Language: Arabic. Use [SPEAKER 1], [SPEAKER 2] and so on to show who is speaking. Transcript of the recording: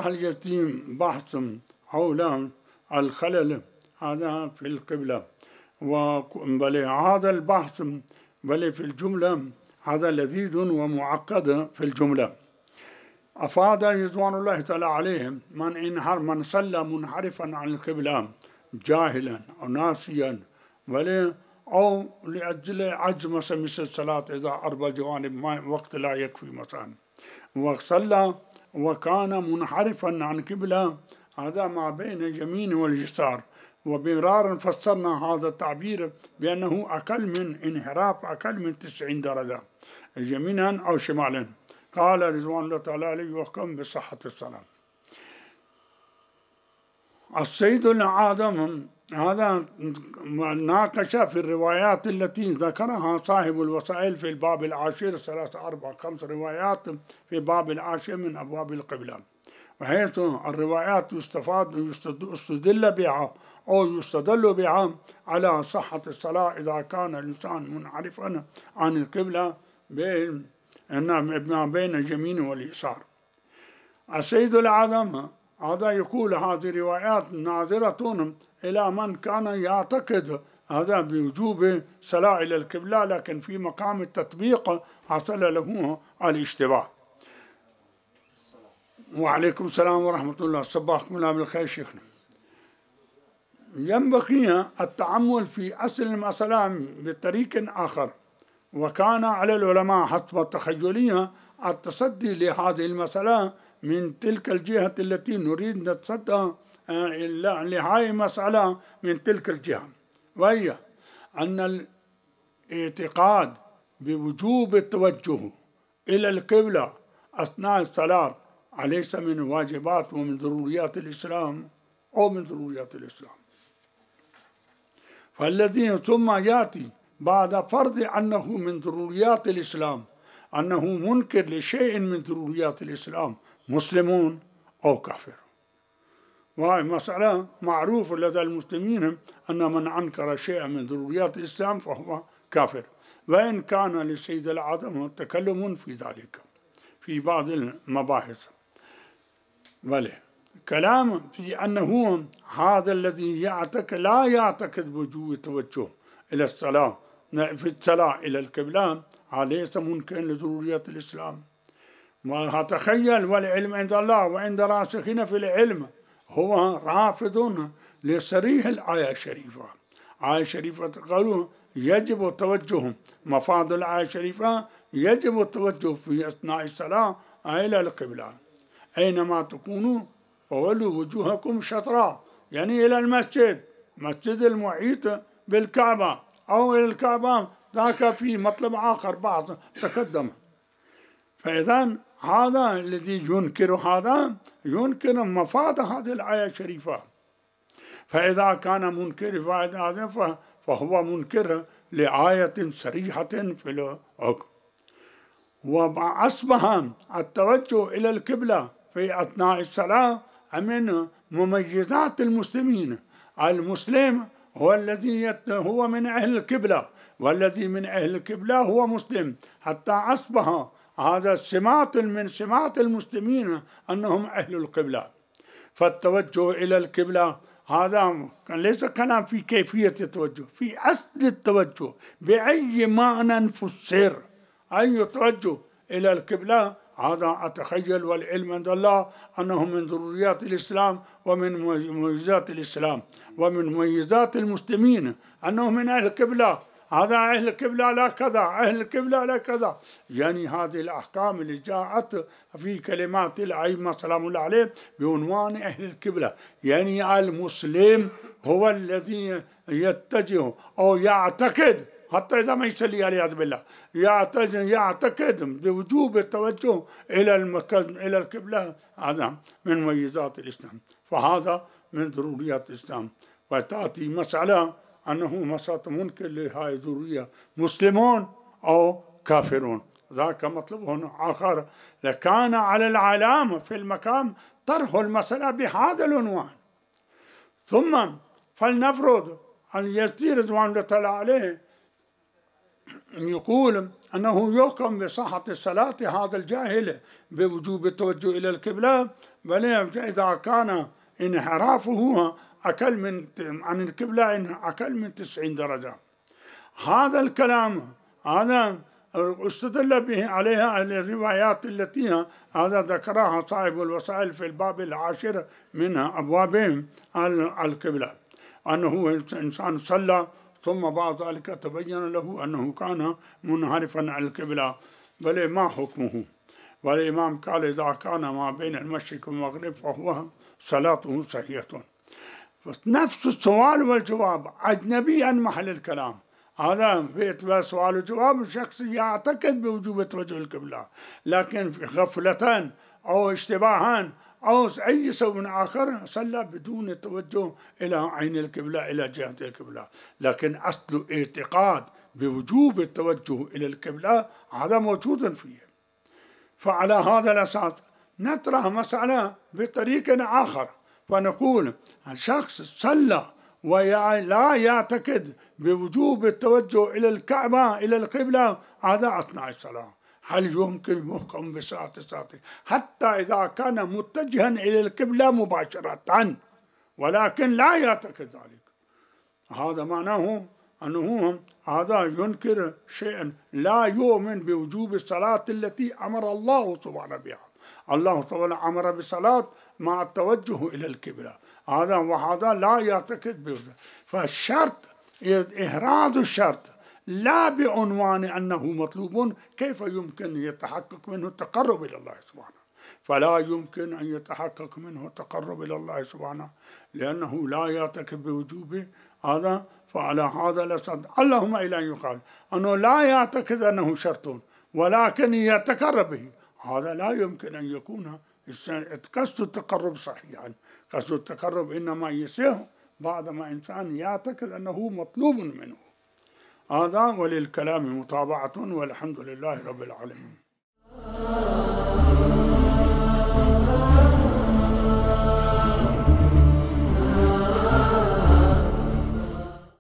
[SPEAKER 1] هل يتم بحث حول الخلل هذا في القبلة، بل هذا البحث بل في الجملة هذا لذيذ ومعقد في الجملة. أفاد رضوان الله تعالى عليهم من صلى منحرفا عن القبلة جاهلا أو ناسيا أو لأجل عجز مثل الصلاة إذا أربع جوانب ما وقت لا يكفي مثلا وصلى وكان منحرفا عن قبلة، هذا ما بين اليمين واليسار. وبمرارا فسرنا هذا التعبير بأنه أقل من انحراف أقل من 90 درجة يمينا أو شمالا. قال رضوان الله تعالى عليه يحكم بصحة الصلاة. السيد العادم هذا ناقش في الروايات التي ذكرها صاحب الوسائل في الباب العاشر 3 4 5 روايات في باب العاشر من أبواب القبلة، وحيث الروايات يستدل بها أو يستدل بها على صحة الصلاة إذا كان الإنسان منحرفا عن القبلة ما بين اليمين واليسار. السيد العادم هذا يقول هذه روايات ناظرة إلى من كان يعتقد هذا بوجوب صلاة إلى القبلة، لكن في مقام التطبيق حصل له الاشتباه. وعليكم السلام ورحمة الله، صباحكم الله بالخير شيخنا. ينبغي التأمل في أصل المسألة بطريق آخر، وكان على العلماء حسب التخيلية التصدي لهذه المسألة من تلك الجهة التي نريد نتصدى لهذه المسألة من تلك الجهة، وهي أن الاعتقاد بوجوب التوجه إلى القبلة أثناء الصلاة أليس من واجبات ومن ضروريات الإسلام أو من ضروريات الإسلام؟ فالذي ثم يأتي بعد فرض أنه من ضروريات الإسلام أنه منكر لشيء من ضروريات الإسلام مسلمون أو كافر. وهي مسألة معروفة لدى المسلمين أن من أنكر شيئا من ضروريات الإسلام فهو كافر، وإن كان للسيد العادم تكلم في ذلك في بعض المباحث. بل كلام في أنه هذا الذي لا يعتقد بوجوب التوجه إلى الصلاة في الصلاة إلى القبلة ليس منكر لضروريات الإسلام. وتخيل والعلم عند الله وعند راسخين في العلم هو رافض لصريح الآية الشريفة. آية الشريفة قالوا يجب التوجه، مفاد الآية الشريفة يجب التوجه في أثناء الصلاة إلى القبلة، أينما تكونوا فولوا وجوهكم شطرا، يعني إلى المسجد، مسجد المحيط بالكعبة أو إلى الكعبة، ذاك في مطلب آخر بعض تقدم. فإذا هذا الذي ينكر هذا ينكر مفاد هذه الآية الشريفة. فإذا كان منكر هذا فهو منكر لآية صريحة في الحكم. وأصبح التوجه إلى القبلة في أثناء الصلاة من مميزات المسلمين. المسلم هو الذي هو من أهل القبلة، والذي من أهل القبلة هو مسلم، حتى أصبح هذا سمات من سمات المسلمين أنهم أهل القبلة. فالتوجه إلى القبلة هذا ليس كلام في كيفية التوجه، في أصل التوجه بأي معنى فسر أي توجه إلى القبلة. هذا أتخيل والعلم عند الله أنه من ضروريات الإسلام ومن مميزات الإسلام ومن مميزات المسلمين أنه من أهل القبلة. هذا أهل القبلة لا كذا، أهل القبلة لا كذا، يعني هذه الأحكام اللي جاءت في كلمات الأئمة سلام الله عليه بعنوان أهل القبلة، يعني المسلم هو الذي يتجه أو يعتقد حتى إذا ما يصلي والعياذ بالله يعتقد بوجوب التوجه إلى المكان إلى القبلة. هذا من مميزات الإسلام، فهذا من ضروريات الإسلام. وتأتي مسألة أنه مسألة منكر لهذه الضرورية مسلمون أو كافرون، ذاك مطلب آخر. لكان على العلامة في المقام طرح المسألة بهذا العنوان. ثم فلنفرض أن يزيد رضوان الله تعالى عليه يقول أنه يحكم بصحة صلاة هذا الجاهل بوجوب التوجه إلى القبلة، بل إذا كان انحرافه عن القبلة أقل من 90 درجة. هذا الكلام هذا استدل به عليها الروايات التي هذا ذكرها صاحب الوسائل في الباب العاشر من أبواب القبلة، أنه إنسان صلى ثم بعد ذلك تبين له أنه كان منحرفا عن القبلة، بل ما حكمه؟ والإمام قال إذا كان ما بين المشرق والمغرب فهو صلاته صحيحة. نفس السؤال والجواب أجنبي عن محل الكلام. هذا في سؤال وجواب، الشخص يعتقد بوجوب توجه القبلة، لكن في غفلة أو اشتباها أو أي سبب آخر صلى بدون التوجه إلى عين القبلة، إلى جهة القبلة. لكن أصل اعتقاد بوجوب التوجه إلى القبلة هذا موجود فيه. فعلى هذا الأساس نطرح مسألة بطريق آخر، فنقول الشخص صلى ولا يعتقد بوجوب التوجه إلى الكعبة إلى القبلة هذا أثناء الصلاة، هل يمكن يحكم بصلاة صلاته حتى إذا كان متجها إلى القبلة مباشرة ولكن لا يعتقد ذلك؟ هذا معناه أنه هذا ينكر شيئا، لا يؤمن بوجوب الصلاة التي أمر الله سبحانه بها. الله تعالى أمر بالصلاة مع التوجه إلى القبلة، وهذا لا يعتقد به. فالشرط إحراز الشرط لا بعنوان أنه مطلوب، كيف يمكن يتحقق منه التقرب إلى الله سبحانه؟ فلا يمكن أن يتحقق منه التقرب إلى الله سبحانه لأنه لا يعتقد بوجوبه. فعلى هذا الأساس اللهم إلى أن يقال أنه لا يعتقد أنه شرط ولكن يتقرب به، هذا لا يمكن أن يكون قصد التقرب صحيحا. قصد التقرب إنما يصير بعدما إنسان يعتقد أنه مطلوب منه. وللكلام متابعة، والحمد لله رب العالمين.